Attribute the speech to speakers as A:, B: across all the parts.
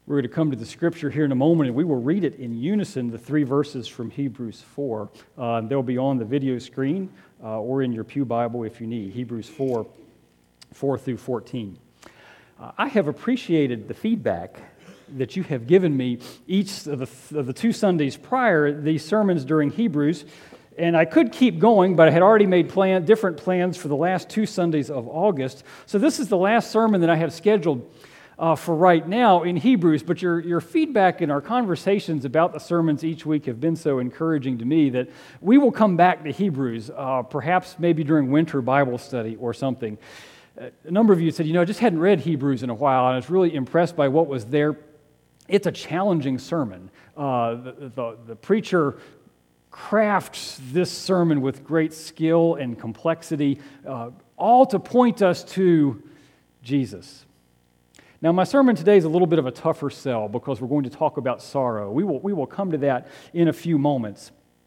A: We're going to come to the scripture here in a moment, and we will read it in unison, the 3 verses from Hebrews 4. They'll be on the video screen or in your pew Bible if you need. Hebrews 4, 4 through 14. I have appreciated the feedback that you have given me each of the 2 Sundays prior, these sermons during Hebrews. And I could keep going, but I had already made different plans for the last 2 Sundays of August. So this is the last sermon that I have scheduled for right now in Hebrews, but your feedback and our conversations about the sermons each week have been so encouraging to me that we will come back to Hebrews, perhaps maybe during winter Bible study or something. A number of you said, I just hadn't read Hebrews in a while, and I was really impressed by what was there. It's a challenging sermon. The preacher crafts this sermon with great skill and complexity, all to point us to Jesus. Now, my sermon today is a little bit of a tougher sell because we're going to talk about sorrow. We will come to that in a few moments.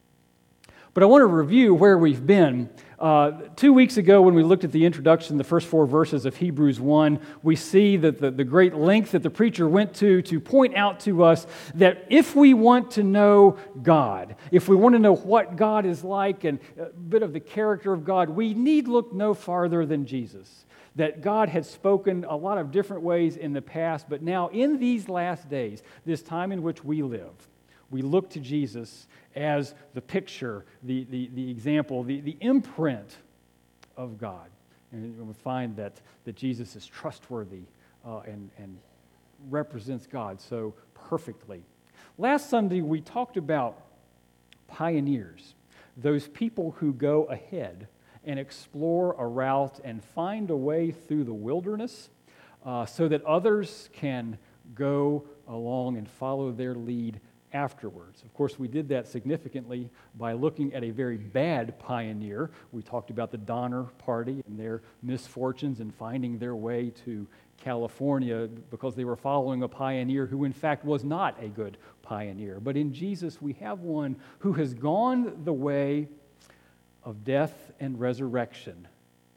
A: But I want to review where we've been. 2 weeks ago, when we looked at the introduction, the first 4 verses of Hebrews 1, we see that the great length that the preacher went to point out to us that if we want to know God, if we want to know what God is like and a bit of the character of God, we need look no farther than Jesus. That God had spoken a lot of different ways in the past, but now in these last days, this time in which we live, we look to Jesus as the picture, the example, the imprint of God. And we find that Jesus is trustworthy and represents God so perfectly. Last Sunday, we talked about pioneers, those people who go ahead and explore a route and find a way through the wilderness so that others can go along and follow their lead afterwards. Of course, we did that significantly by looking at a very bad pioneer. We talked about the Donner Party and their misfortunes in finding their way to California because they were following a pioneer who in fact was not a good pioneer. But in Jesus, we have one who has gone the way of death and resurrection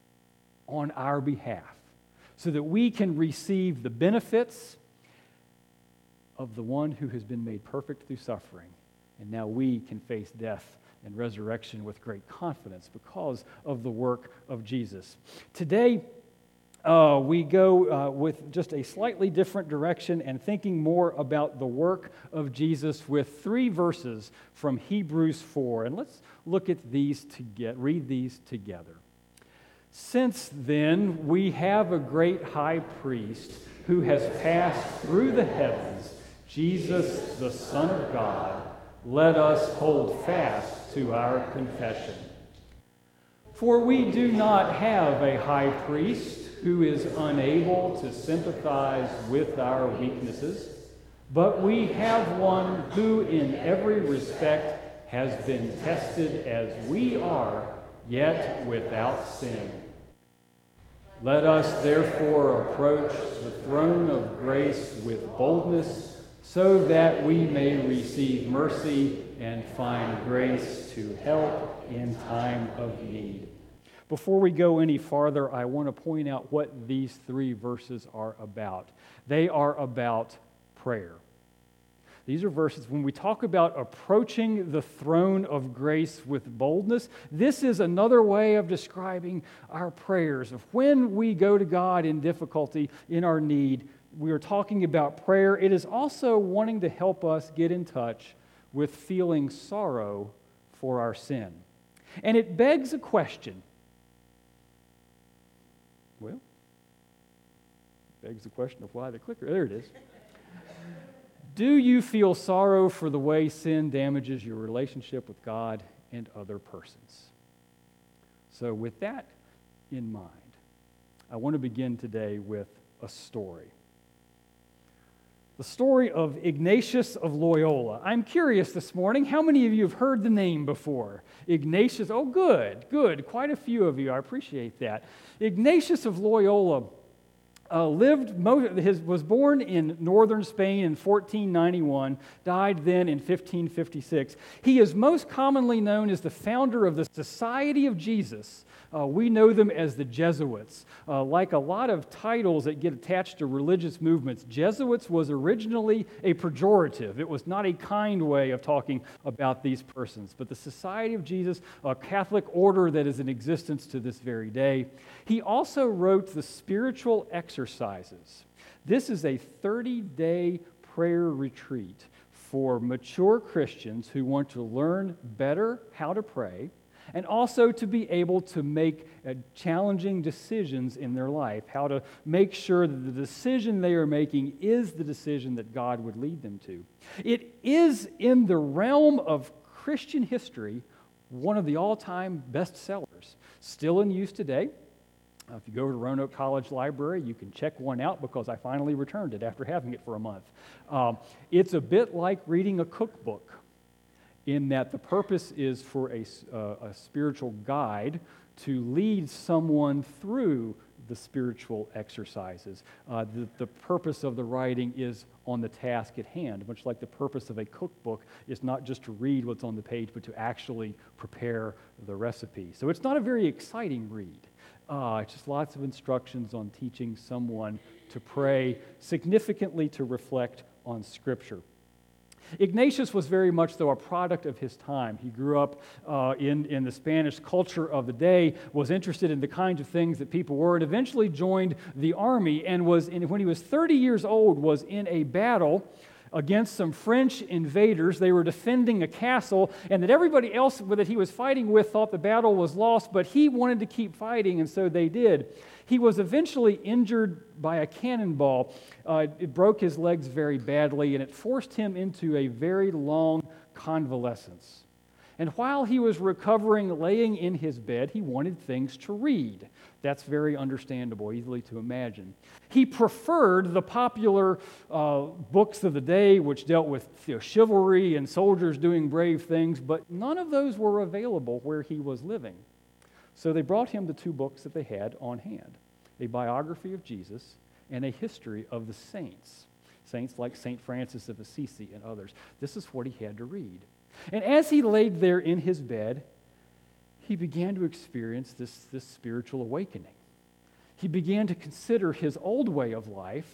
A: on our behalf so that we can receive the benefits of the one who has been made perfect through suffering. And now we can face death and resurrection with great confidence because of the work of Jesus. Today, we go with just a slightly different direction and thinking more about the work of Jesus with 3 verses from Hebrews 4. And let's look at these read these together. Since then, we have a great high priest who has passed through the heavens, Jesus, the Son of God. Let us hold fast to our confession. For we do not have a high priest who is unable to sympathize with our weaknesses, but we have one who in every respect has been tested as we are, yet without sin. Let us therefore approach the throne of grace with boldness, so that we may receive mercy and find grace to help in time of need. Before we go any farther, I want to point out what these 3 verses are about. They are about prayer. These are verses, when we talk about approaching the throne of grace with boldness, this is another way of describing our prayers. Of when we go to God in difficulty, in our need, we are talking about prayer. It is also wanting to help us get in touch with feeling sorrow for our sin. And it begs a question. Well, begs the question of why the clicker. There it is. Do you feel sorrow for the way sin damages your relationship with God and other persons? So with that in mind, I want to begin today with a story. The story of Ignatius of Loyola. I'm curious this morning, how many of you have heard the name before? Ignatius, oh good, quite a few of you, I appreciate that. Ignatius of Loyola was born in northern Spain in 1491, died then in 1556. He is most commonly known as the founder of the Society of Jesus. We know them as the Jesuits. Like a lot of titles that get attached to religious movements, Jesuits was originally a pejorative. It was not a kind way of talking about these persons. But the Society of Jesus, a Catholic order that is in existence to this very day. He also wrote the Spiritual Exercises. This is a 30-day prayer retreat for mature Christians who want to learn better how to pray, and also to be able to make challenging decisions in their life, how to make sure that the decision they are making is the decision that God would lead them to. It is, in the realm of Christian history, one of the all-time bestsellers, still in use today. If you go to Roanoke College Library, you can check one out because I finally returned it after having it for a month. It's a bit like reading a cookbook, in that the purpose is for a spiritual guide to lead someone through the spiritual exercises. The purpose of the writing is on the task at hand, much like the purpose of a cookbook is not just to read what's on the page, but to actually prepare the recipe. So it's not a very exciting read. It's just lots of instructions on teaching someone to pray, significantly to reflect on Scripture. Ignatius was very much, though, a product of his time. He grew up in the Spanish culture of the day, was interested in the kinds of things that people were, and eventually joined the army, and when he was 30 years old, was in a battle against some French invaders. They were defending a castle, and that everybody else that he was fighting with thought the battle was lost, but he wanted to keep fighting, and so they did. He was eventually injured by a cannonball. It broke his legs very badly, and it forced him into a very long convalescence. And while he was recovering, laying in his bed, he wanted things to read. That's very understandable, easily to imagine. He preferred the popular books of the day, which dealt with chivalry and soldiers doing brave things, but none of those were available where he was living. So they brought him the two books that they had on hand, a biography of Jesus and a history of the saints like St. Francis of Assisi and others. This is what he had to read. And as he laid there in his bed, he began to experience this spiritual awakening. He began to consider his old way of life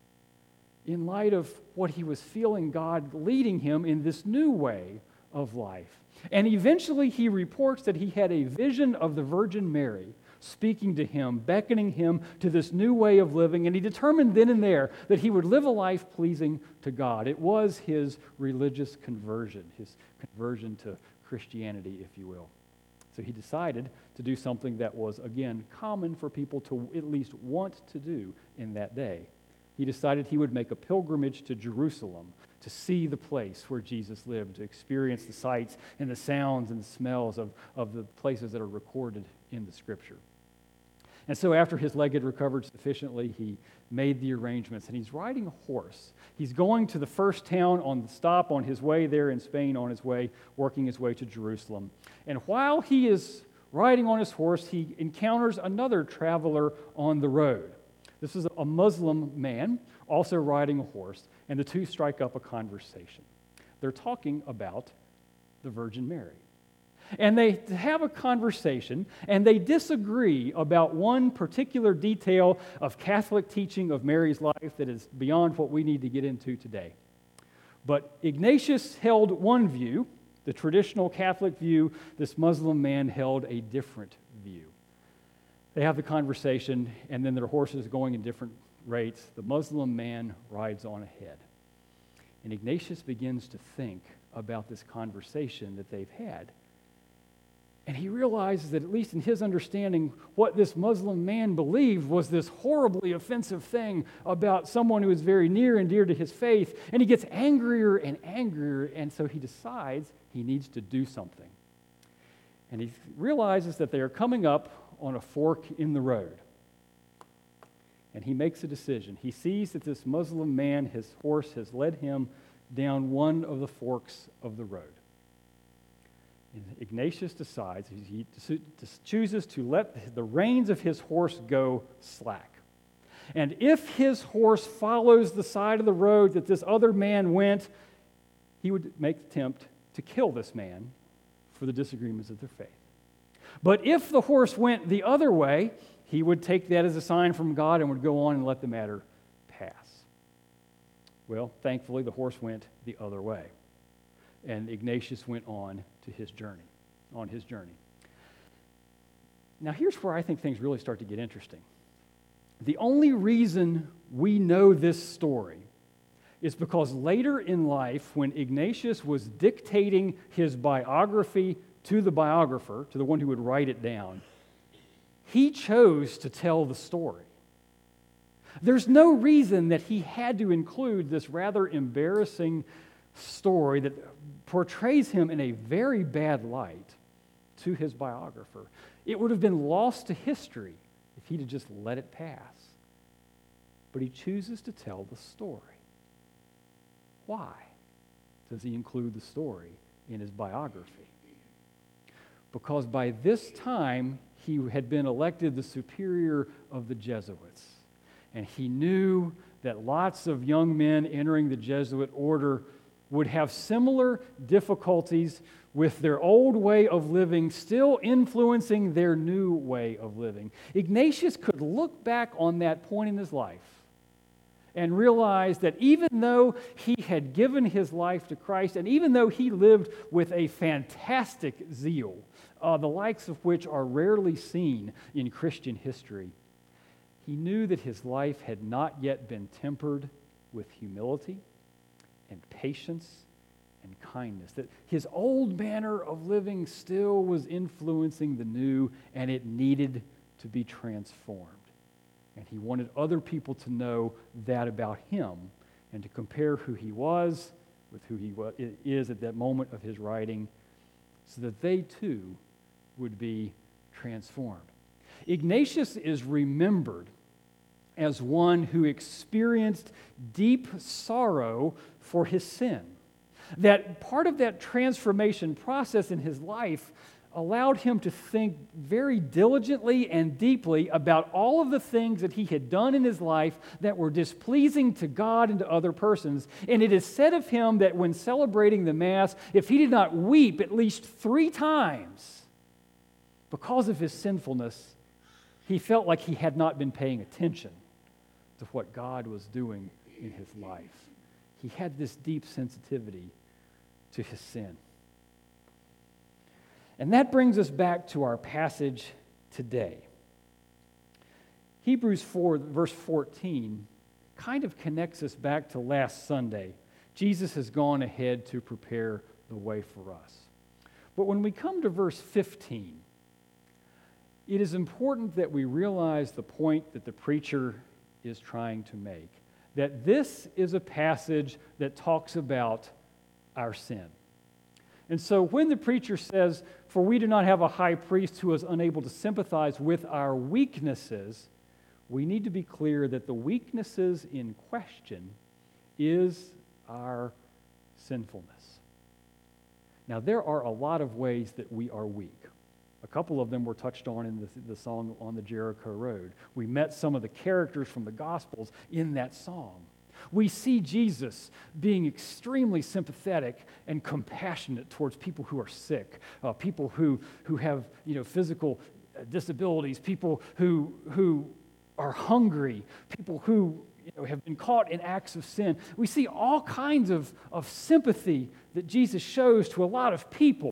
A: in light of what he was feeling God leading him in this new way of life. And eventually he reports that he had a vision of the Virgin Mary speaking to him, beckoning him to this new way of living, and he determined then and there that he would live a life pleasing to God. It was his religious conversion, his conversion to Christianity, if you will. So he decided to do something that was, again, common for people to at least want to do in that day. He decided he would make a pilgrimage to Jerusalem to see the place where Jesus lived, to experience the sights and the sounds and the smells of the places that are recorded in the Scripture. And so after his leg had recovered sufficiently, he made the arrangements, and he's riding a horse. He's going to the first town on the stop on his way there in Spain, on his way, working his way to Jerusalem. And while he is riding on his horse, he encounters another traveler on the road. This is a Muslim man, also riding a horse, and the two strike up a conversation. They're talking about the Virgin Mary. And they have a conversation, and they disagree about one particular detail of Catholic teaching of Mary's life that is beyond what we need to get into today. But Ignatius held one view, the traditional Catholic view. This Muslim man held a different view. They have the conversation, and then their horses going in different rates. The Muslim man rides on ahead. And Ignatius begins to think about this conversation that they've had. And he realizes that, at least in his understanding, what this Muslim man believed was this horribly offensive thing about someone who is very near and dear to his faith. And he gets angrier and angrier, and so he decides he needs to do something. And he realizes that they are coming up on a fork in the road. And he makes a decision. He sees that this Muslim man, his horse, has led him down one of the forks of the road. And Ignatius decides, he chooses to let the reins of his horse go slack. And if his horse follows the side of the road that this other man went, he would make the attempt to kill this man for the disagreements of their faith. But if the horse went the other way, he would take that as a sign from God and would go on and let the matter pass. Well, thankfully, the horse went the other way, and Ignatius went on his journey. Now, here's where I think things really start to get interesting. The only reason we know this story is because later in life, when Ignatius was dictating his biography to the biographer, to the one who would write it down, he chose to tell the story. There's no reason that he had to include this rather embarrassing story that portrays him in a very bad light to his biographer. It would have been lost to history if he'd have just let it pass. But he chooses to tell the story. Why does he include the story in his biography? Because by this time, he had been elected the superior of the Jesuits. And he knew that lots of young men entering the Jesuit order would have similar difficulties with their old way of living still influencing their new way of living. Ignatius could look back on that point in his life and realize that even though he had given his life to Christ, and even though he lived with a fantastic zeal, the likes of which are rarely seen in Christian history, he knew that his life had not yet been tempered with humility and patience and kindness, that his old manner of living still was influencing the new, and it needed to be transformed. And he wanted other people to know that about him and to compare who he was with who he is at that moment of his writing so that they too would be transformed. Ignatius is remembered as one who experienced deep sorrow for his sin. That part of that transformation process in his life allowed him to think very diligently and deeply about all of the things that he had done in his life that were displeasing to God and to other persons. And it is said of him that when celebrating the Mass, if he did not weep at least 3 times because of his sinfulness, he felt like he had not been paying attention to what God was doing in his life. He had this deep sensitivity to his sin. And that brings us back to our passage today. Hebrews 4, verse 14, kind of connects us back to last Sunday. Jesus has gone ahead to prepare the way for us. But when we come to verse 15, it is important that we realize the point that the preacher is trying to make, that this is a passage that talks about our sin. And so when the preacher says, "For we do not have a high priest who is unable to sympathize with our weaknesses," we need to be clear that the weaknesses in question is our sinfulness. Now, there are a lot of ways that we are weak. A couple of them were touched on in the song on the Jericho Road. We met some of the characters from the Gospels in that song. We see Jesus being extremely sympathetic and compassionate towards people who are sick, people who have physical disabilities, people who are hungry, people who have been caught in acts of sin. We see all kinds of sympathy that Jesus shows to a lot of people.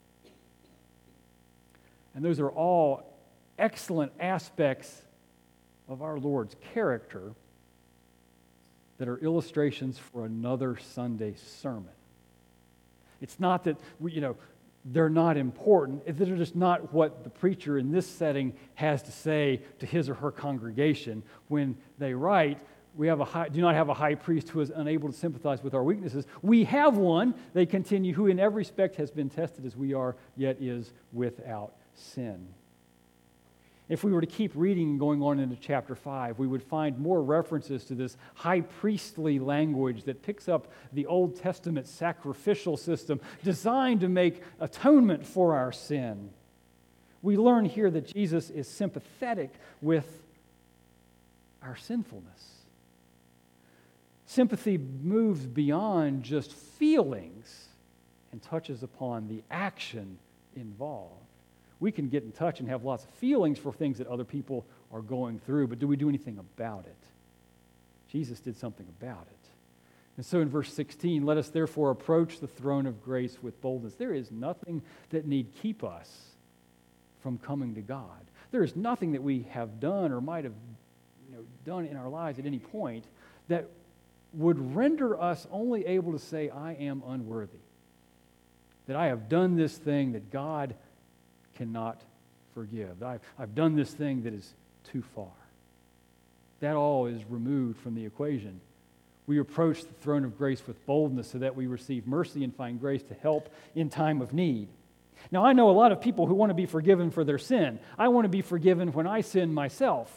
A: And those are all excellent aspects of our Lord's character that are illustrations for another Sunday sermon. It's not that they're not important. They're just not what the preacher in this setting has to say to his or her congregation when they write, do not have a high priest who is unable to sympathize with our weaknesses. We have one, they continue, who in every respect has been tested as we are, yet is without sin. If we were to keep reading and going on into chapter 5, we would find more references to this high priestly language that picks up the Old Testament sacrificial system designed to make atonement for our sin. We learn here that Jesus is sympathetic with our sinfulness. Sympathy moves beyond just feelings and touches upon the action involved. We can get in touch and have lots of feelings for things that other people are going through, but do we do anything about it? Jesus did something about it. And so in verse 16, let us therefore approach the throne of grace with boldness. There is nothing that need keep us from coming to God. There is nothing that we have done or might have done in our lives at any point that would render us only able to say, I am unworthy. That I have done this thing that God cannot forgive. I've done this thing that is too far. That all is removed from the equation. We approach the throne of grace with boldness so that we receive mercy and find grace to help in time of need. Now, I know a lot of people who want to be forgiven for their sin. I want to be forgiven when I sin myself.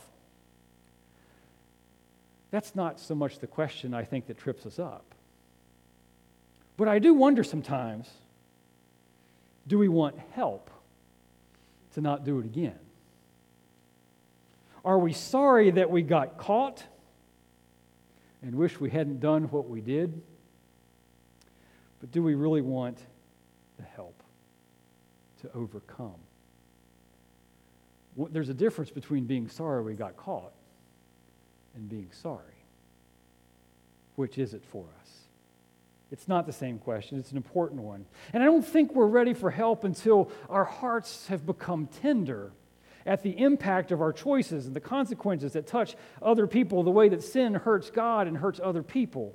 A: That's not so much the question, I think, that trips us up. But I do wonder sometimes, do we want help to not do it again? Are we sorry that we got caught and wish we hadn't done what we did? But do we really want the help to overcome? There's a difference between being sorry we got caught and being sorry. Which is it for us? It's not the same question. It's an important one. And I don't think we're ready for help until our hearts have become tender at the impact of our choices and the consequences that touch other people, the way that sin hurts God and hurts other people.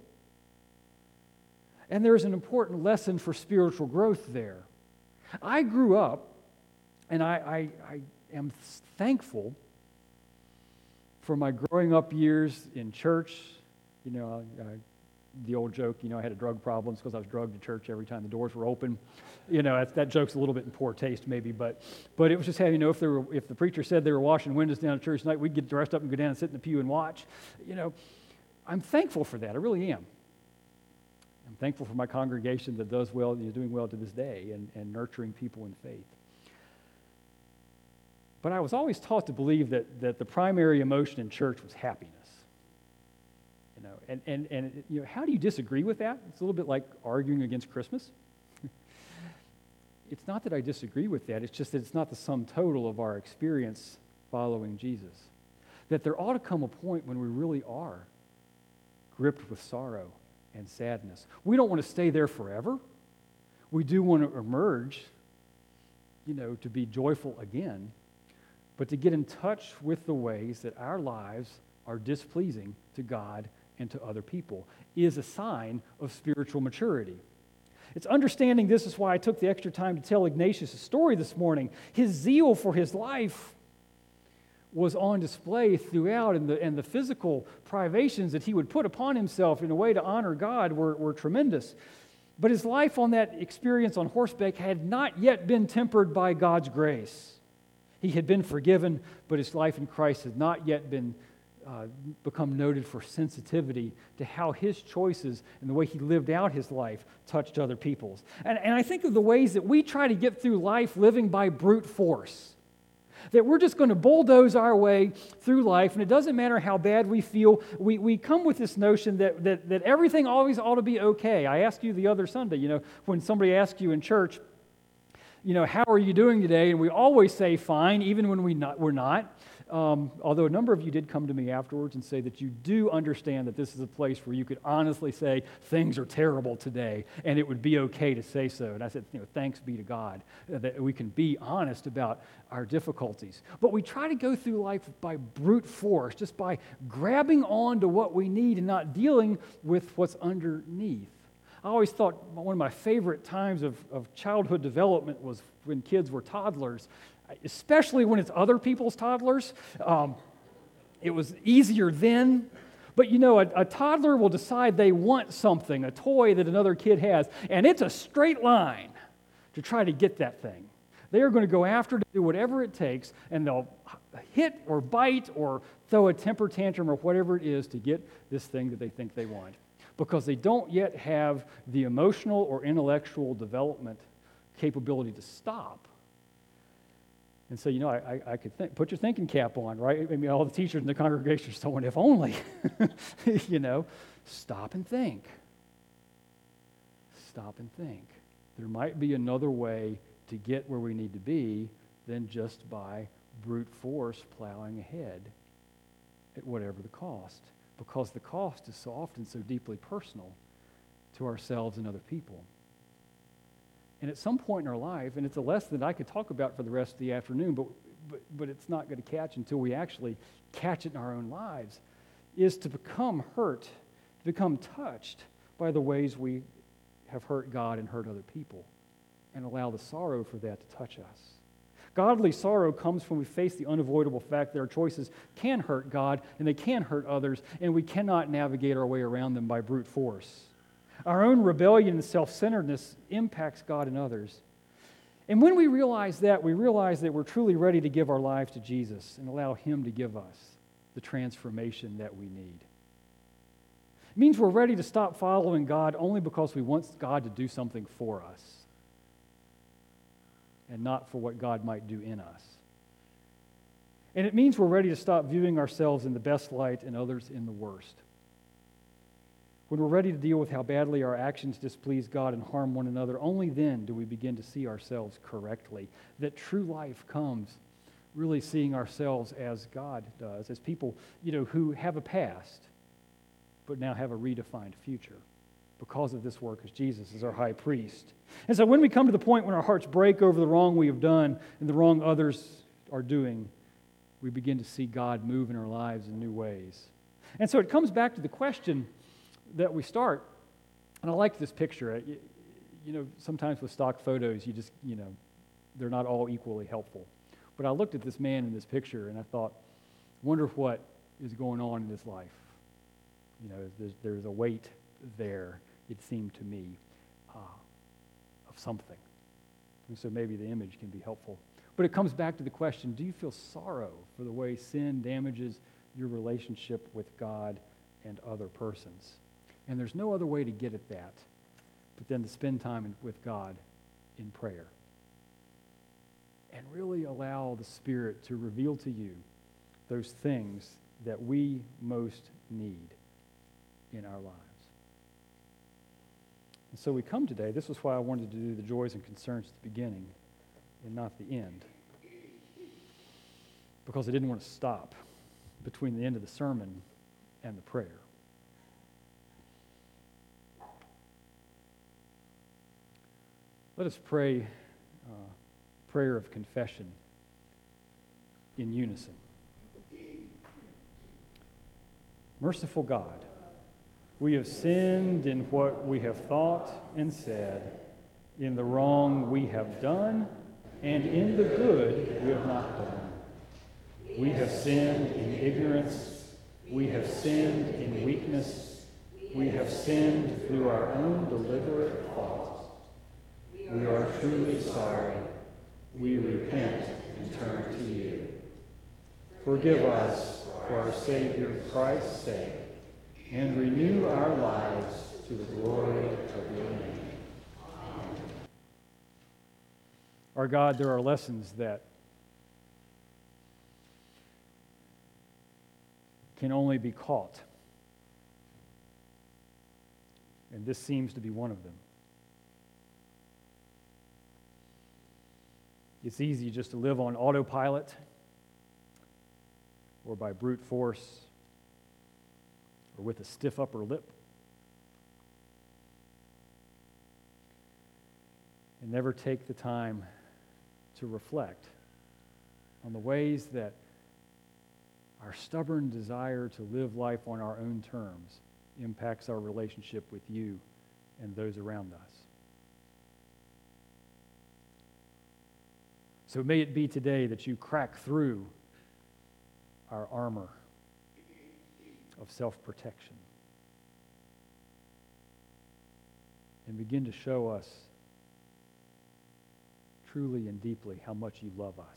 A: And there's an important lesson for spiritual growth there. I grew up, and I am thankful for my growing up years in church. The old joke, I had drug problems because I was drugged to church every time the doors were open. That joke's a little bit in poor taste maybe, but it was just having, if the preacher said they were washing windows down at church tonight, we'd get dressed up and go down and sit in the pew and watch. I'm thankful for that. I really am. I'm thankful for my congregation that does well, doing well to this day and nurturing people in faith. But I was always taught to believe that the primary emotion in church was happiness. And how do you disagree with that? It's a little bit like arguing against Christmas. It's not that I disagree with that. It's just that it's not the sum total of our experience following Jesus. That there ought to come a point when we really are gripped with sorrow and sadness. We don't want to stay there forever. We do want to emerge, to be joyful again, but to get in touch with the ways that our lives are displeasing to God and to other people is a sign of spiritual maturity. It's understanding this is why I took the extra time to tell Ignatius' story this morning. His zeal for his life was on display throughout, and the physical privations that he would put upon himself in a way to honor God were tremendous. But his life on that experience on horseback had not yet been tempered by God's grace. He had been forgiven, but his life in Christ had not yet become noted for sensitivity to how his choices and the way he lived out his life touched other people's. And I think of the ways that we try to get through life living by brute force. That we're just going to bulldoze our way through life, and it doesn't matter how bad we feel. We come with this notion that everything always ought to be okay. I asked you the other Sunday, when somebody asks you in church, how are you doing today? And we always say fine, even when we're not. Although a number of you did come to me afterwards and say that you do understand that this is a place where you could honestly say things are terrible today, and it would be okay to say so. And I said, thanks be to God that we can be honest about our difficulties. But we try to go through life by brute force, just by grabbing on to what we need and not dealing with what's underneath. I always thought one of my favorite times of childhood development was when kids were toddlers, especially when it's other people's toddlers. It was easier then. But a toddler will decide they want something, a toy that another kid has, and it's a straight line to try to get that thing. They are going to go after to do whatever it takes, and they'll hit or bite or throw a temper tantrum or whatever it is to get this thing that they think they want, because they don't yet have the emotional or intellectual development capability to stop And so, I could think, put your thinking cap on, right? I mean, all the teachers in the congregation are saying, if only, stop and think. Stop and think. There might be another way to get where we need to be than just by brute force plowing ahead at whatever the cost. Because the cost is so often so deeply personal to ourselves and other people. And at some point in our life, and it's a lesson that I could talk about for the rest of the afternoon, but it's not going to catch until we actually catch it in our own lives, is to become hurt, to become touched by the ways we have hurt God and hurt other people, and allow the sorrow for that to touch us. Godly sorrow comes when we face the unavoidable fact that our choices can hurt God and they can hurt others, and we cannot navigate our way around them by brute force. Our own rebellion and self-centeredness impacts God and others. And when we realize that, we realize that we're truly ready to give our lives to Jesus and allow Him to give us the transformation that we need. It means we're ready to stop following God only because we want God to do something for us and not for what God might do in us. And it means we're ready to stop viewing ourselves in the best light and others in the worst. When we're ready to deal with how badly our actions displease God and harm one another, only then do we begin to see ourselves correctly. That true life comes really seeing ourselves as God does, as people, who have a past, but now have a redefined future because of this work as Jesus is our high priest. And so when we come to the point when our hearts break over the wrong we have done and the wrong others are doing, we begin to see God move in our lives in new ways. And so it comes back to the question that we start, and I like this picture. Sometimes with stock photos, they're not all equally helpful. But I looked at this man in this picture, and I thought, wonder what is going on in his life. There's a weight there, it seemed to me, of something. And so maybe the image can be helpful. But it comes back to the question, do you feel sorrow for the way sin damages your relationship with God and other persons? And there's no other way to get at that but then to spend time with God in prayer. And really allow the Spirit to reveal to you those things that we most need in our lives. And so we come today, this was why I wanted to do the joys and concerns at the beginning and not the end. Because I didn't want to stop between the end of the sermon and the prayer. Let us pray prayer of confession in unison. Merciful God, we have sinned in what we have thought and said, in the wrong we have done, and in the good we have not done. We have sinned in ignorance. We have sinned in weakness. We have sinned through our own deliberate fault. We are truly sorry. We repent and turn to you. Forgive us for our Savior Christ's sake, and renew our lives to the glory of your name. Amen. Our God, there are lessons that can only be caught, and this seems to be one of them. It's easy just to live on autopilot or by brute force or with a stiff upper lip and never take the time to reflect on the ways that our stubborn desire to live life on our own terms impacts our relationship with you and those around us. So may it be today that you crack through our armor of self-protection and begin to show us truly and deeply how much you love us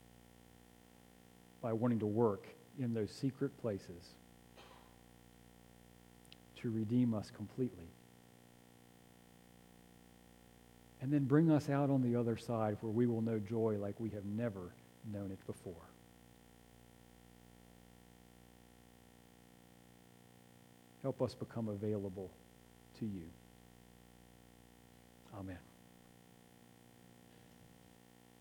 A: by wanting to work in those secret places to redeem us completely. And then bring us out on the other side where we will know joy like we have never known it before. Help us become available to you. Amen.